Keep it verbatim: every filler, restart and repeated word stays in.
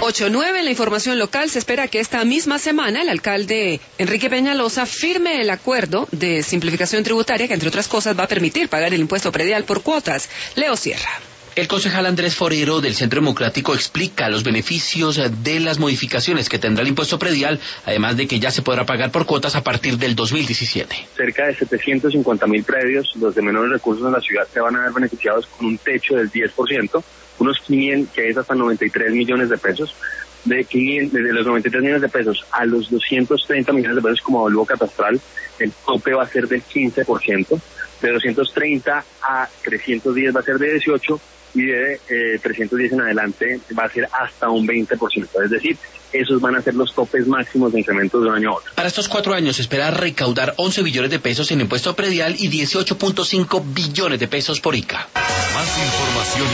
ocho nueve en la información local. Se espera que esta misma semana el alcalde Enrique Peñalosa firme el acuerdo de simplificación tributaria que, entre otras cosas, va a permitir pagar el impuesto predial por cuotas. Leo Sierra. El concejal Andrés Forero del Centro Democrático explica los beneficios de las modificaciones que tendrá el impuesto predial, además de que ya se podrá pagar por cuotas a partir del dos mil diecisiete. Cerca de setecientos cincuenta mil predios, los de menores recursos en la ciudad, se van a ver beneficiados con un techo del diez por ciento, unos quinientos, que es hasta noventa y tres millones de pesos. De, quinientos, de los noventa y tres millones de pesos a los doscientos treinta millones de pesos como avalúo catastral, el tope va a ser del quince por ciento. De doscientos treinta a trescientos diez va a ser de dieciocho por ciento. Y de eh, trescientos diez en adelante va a ser hasta un veinte por ciento, es decir, esos van a ser los topes máximos de incrementos de un año a otro. Para estos cuatro años se espera recaudar once billones de pesos en impuesto predial y dieciocho punto cinco billones de pesos por I C A. Más información.